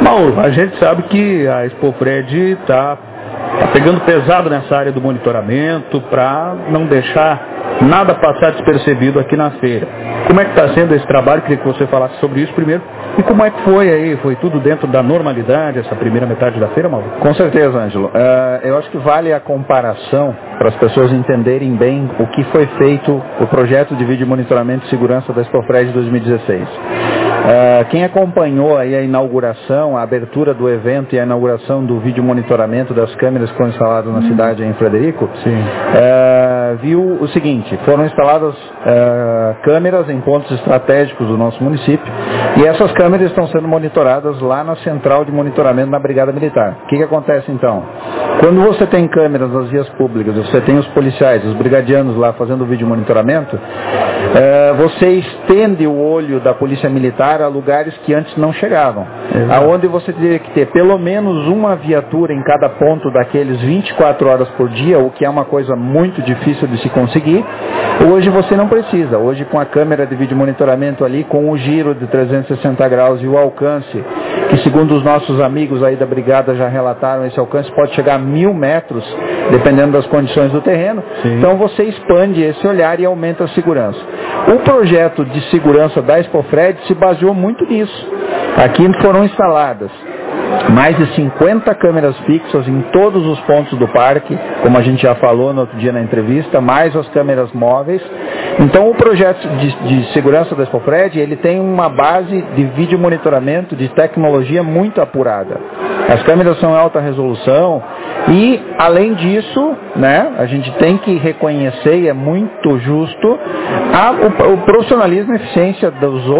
Mauro, a gente sabe que a Expofred está pegando pesado nessa área do monitoramento para não deixar nada passar despercebido aqui na feira. Como é que está sendo esse trabalho? Queria que você falasse sobre isso primeiro. E como é que foi aí? Foi tudo dentro da normalidade, essa primeira metade da feira, Mauro? Com certeza, Ângelo. Eu acho que vale a comparação para as pessoas entenderem bem o que foi feito o projeto de vídeo monitoramento e segurança da Expofred 2016. Quem acompanhou aí a inauguração, a abertura do evento e a inauguração do vídeo monitoramento das câmeras que foram instaladas na cidade em Frederico, viu o seguinte: foram instaladas câmeras em pontos estratégicos do nosso município, e essas câmeras estão sendo monitoradas lá na central de monitoramento da Brigada Militar. O que acontece então? Quando você tem câmeras nas vias públicas, você tem os policiais, os brigadianos lá fazendo o vídeo monitoramento, você estende o olho da Polícia Militar a lugares que antes não chegavam. Aonde você teria que ter pelo menos uma viatura em cada ponto daqueles 24 horas por dia, o que é uma coisa muito difícil de se conseguir. Hoje você não precisa. Hoje, com a câmera de vídeo monitoramento ali, com o giro de 360 graus e o alcance, que segundo os nossos amigos aí da Brigada já relataram, esse alcance pode chegar a 1.000 metros, dependendo das condições do terreno. Sim. Então você expande esse olhar e aumenta a segurança. O projeto de segurança da Expofred se baseou muito nisso. Aqui foram instaladas mais de 50 câmeras fixas em todos os pontos do parque, como a gente já falou no outro dia na entrevista, mais as câmeras móveis. Então o projeto de segurança da Expofred, ele tem uma base de vídeo monitoramento de tecnologia muito apurada. As câmeras são em alta resolução e, além disso, né, a gente tem que reconhecer, e é muito justo, o profissionalismo e eficiência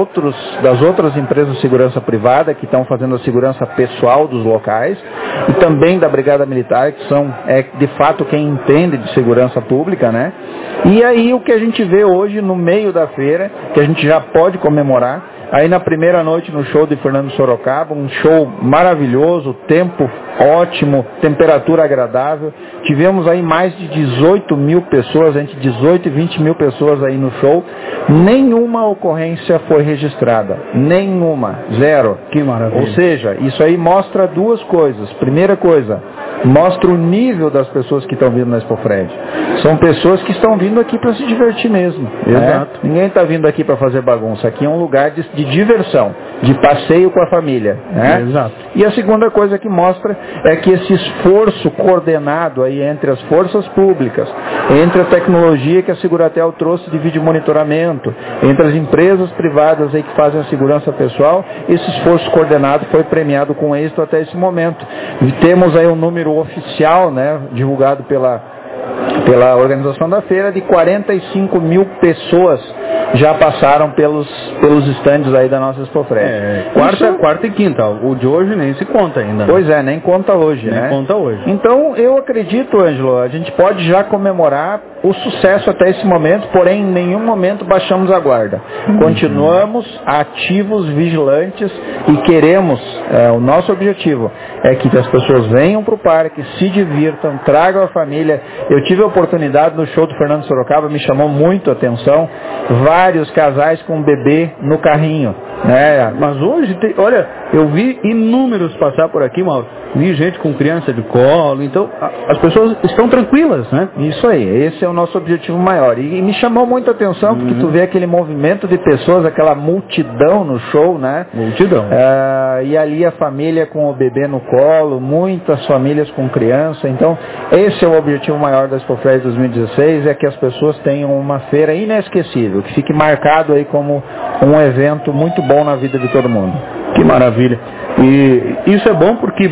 das outras empresas de segurança privada que estão fazendo a segurança pessoal dos locais, e também da Brigada Militar, que são de fato quem entende de segurança pública, né? E aí o que a gente vê hoje no meio da feira, que a gente já pode comemorar, aí na primeira noite no show de Fernando Sorocaba, um show maravilhoso, tempo ótimo, temperatura agradável. Tivemos aí mais de 18 mil pessoas, entre 18 e 20 mil pessoas aí no show. Nenhuma ocorrência foi registrada. Nenhuma. Zero. Que maravilha. Ou seja, isso aí mostra duas coisas. Primeira coisa, mostra o nível das pessoas que estão vindo na Expofred. São pessoas que estão vindo aqui para se divertir mesmo. Exato. Ninguém está vindo aqui para fazer bagunça. Aqui é um lugar de diversão, de passeio com a família. Né? Exato. E a segunda coisa que mostra é que esse esforço coordenado aí entre as forças públicas, entre a tecnologia que a Seguratel trouxe de vídeo monitoramento, entre as empresas privadas aí que fazem a segurança pessoal, esse esforço coordenado foi premiado com êxito até esse momento. E temos aí um número oficial, né, divulgado pela organização da feira, de 45 mil pessoas já passaram pelos estandes aí da nossa Expofred. Quarta e quinta. O de hoje nem se conta ainda. Né? Pois é, nem conta hoje, né? Nem conta hoje. Então, eu acredito, Ângelo, a gente pode já comemorar o sucesso até esse momento, porém, em nenhum momento baixamos a guarda. Continuamos ativos, vigilantes e queremos, o nosso objetivo é que as pessoas venham para o parque, se divirtam, tragam a família. Eu tive a oportunidade no show do Fernando Sorocaba, me chamou muito a atenção, vários casais com bebê no carrinho. Né? Mas hoje, olha, eu vi inúmeros passar por aqui, Mauro. Vi gente com criança de colo, então as pessoas estão tranquilas, né? Isso aí, esse é o nosso objetivo maior. E me chamou muita atenção, porque tu vê aquele movimento de pessoas, aquela multidão no show, né? Multidão. E ali a família com o bebê no colo, muitas famílias com criança. Então, esse é o objetivo maior da Expofred 2016, é que as pessoas tenham uma feira inesquecível, que fique marcado aí como um evento muito bom na vida de todo mundo. Que maravilha. E isso é bom porque,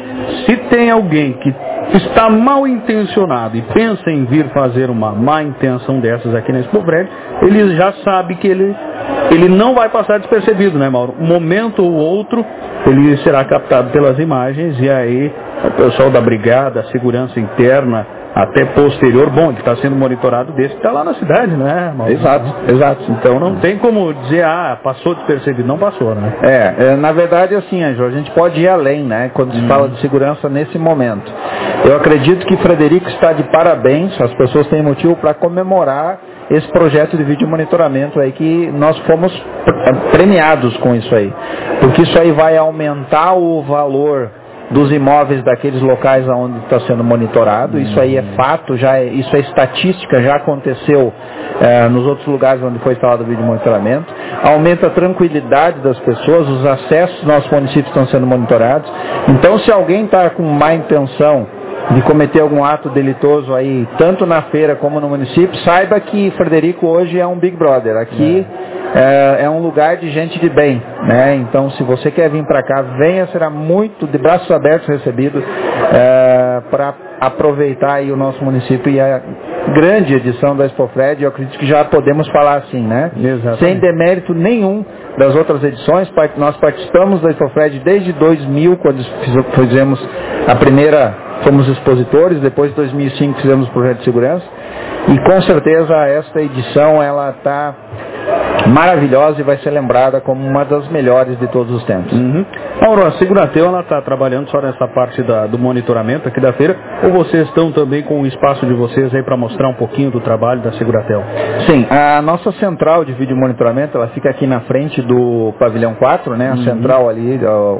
se tem alguém que está mal intencionado e pensa em vir fazer uma má intenção dessas aqui na Expofred, ele já sabe que ele não vai passar despercebido, né, Mauro? Um momento ou outro, ele será captado pelas imagens e aí o pessoal da Brigada, a segurança interna, até posterior, ele está sendo monitorado desse que está lá na cidade, né, Mauro? Exato. Então não tem como dizer, passou despercebido, não passou, né? Na verdade, assim, Ângelo, a gente pode ir além, né, quando se fala de segurança nesse momento. Eu acredito que Frederico está de parabéns, as pessoas têm motivo para comemorar esse projeto de vídeo monitoramento aí, que nós fomos premiados com isso aí, porque isso aí vai aumentar o valor dos imóveis daqueles locais onde está sendo monitorado. Isso aí é fato, isso é estatística, já aconteceu nos outros lugares onde foi instalado o vídeo monitoramento. Aumenta a tranquilidade das pessoas, os acessos dos nossos municípios estão sendo monitorados. Então, se alguém está com má intenção de cometer algum ato delitoso aí, tanto na feira como no município, saiba que Frederico hoje é um Big Brother. Aqui é um lugar de gente de bem, né? Então, se você quer vir para cá, venha, será muito de braços abertos recebido para aproveitar aí o nosso município e a grande edição da Expofred. Eu acredito que já podemos falar assim, né? Exatamente. Sem demérito nenhum das outras edições. Nós participamos da Expofred desde 2000, quando fizemos a primeira, fomos expositores. Depois de 2005 fizemos o projeto de segurança, e com certeza esta edição ela está maravilhosa e vai ser lembrada como uma das melhores de todos os tempos. Mauro, a Seguratel ela está trabalhando só nessa parte do monitoramento aqui da feira, ou vocês estão também com o espaço de vocês aí para mostrar um pouquinho do trabalho da Seguratel? Sim, a nossa central de vídeo monitoramento, ela fica aqui na frente do pavilhão 4, né? A central ali,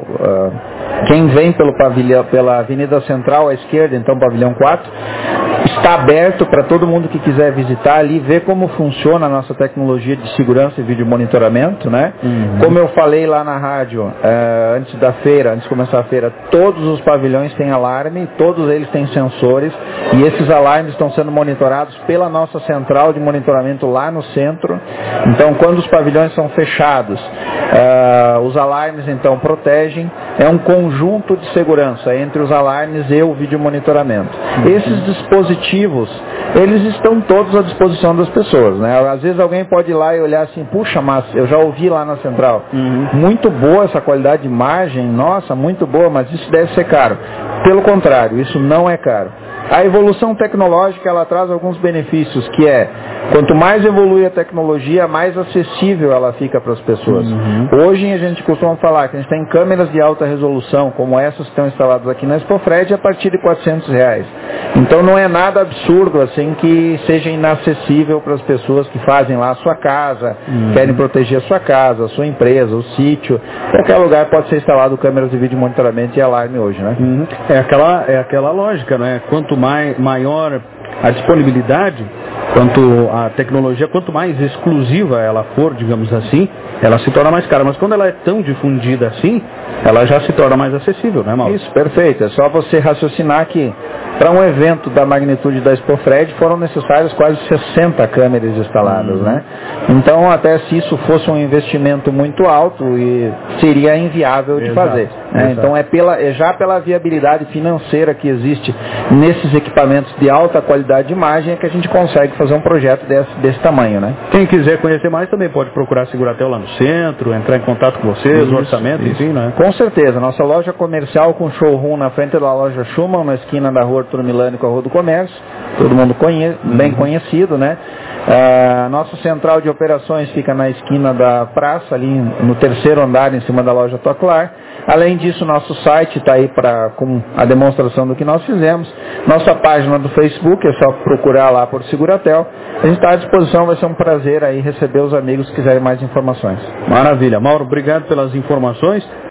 quem vem pela Avenida Central à esquerda, então pavilhão 4, está aberto para todo mundo que quiser visitar ali, ver como funciona a nossa tecnologia de segurança e vídeo monitoramento, né? Como eu falei lá na rádio, antes de começar a feira, todos os pavilhões têm alarme, todos eles têm sensores, e esses alarmes estão sendo monitorados pela nossa central de monitoramento lá no centro. Então, quando os pavilhões são fechados, os alarmes então protegem. É um conjunto de segurança entre os alarmes e o vídeo monitoramento. Esses dispositivos, eles estão todos à disposição das pessoas, né? Às vezes alguém pode ir lá e olhar assim, puxa, mas eu já ouvi lá na central, muito boa essa qualidade de imagem, nossa, muito boa, mas isso deve ser caro. Pelo contrário, isso não é caro. A evolução tecnológica, ela traz alguns benefícios, que é, quanto mais evolui a tecnologia, mais acessível ela fica para as pessoas. Hoje a gente costuma falar que a gente tem câmeras de alta resolução, como essas que estão instaladas aqui na Expofred, a partir de R$400. Então não é nada absurdo assim que seja inacessível para as pessoas que fazem lá a sua casa, querem proteger a sua casa, a sua empresa, o sítio. Qualquer lugar pode ser instalado câmeras de vídeo monitoramento e alarme hoje, né? É aquela lógica, né? Quanto maior a disponibilidade, quanto a tecnologia, quanto mais exclusiva ela for, digamos assim, ela se torna mais cara. Mas quando ela é tão difundida assim, ela já se torna mais acessível, né, Mauro? Isso, perfeito. É só você raciocinar que para um evento da magnitude da Expofred foram necessárias quase 60 câmeras instaladas, né? Então, até se isso fosse um investimento muito alto, seria inviável de fazer. Né? Então, é já pela viabilidade financeira que existe nesses equipamentos de alta qualidade de imagem é que a gente consegue fazer um projeto desse tamanho, né? Quem quiser conhecer mais também pode procurar a Seguratel lá no centro, entrar em contato com vocês, o orçamento, enfim, né? Com certeza. Nossa loja comercial com showroom na frente da loja Schumann, na esquina da rua Arthur Milani com a Rua do Comércio, todo mundo bem conhecido, né? Nossa central de operações fica na esquina da praça, ali no 3º andar, em cima da loja Toclar. Além disso, nosso site está aí com a demonstração do que nós fizemos. Nossa página do Facebook, é só procurar lá por Seguratel. A gente está à disposição, vai ser um prazer aí receber os amigos que quiserem mais informações. Maravilha. Mauro, obrigado pelas informações.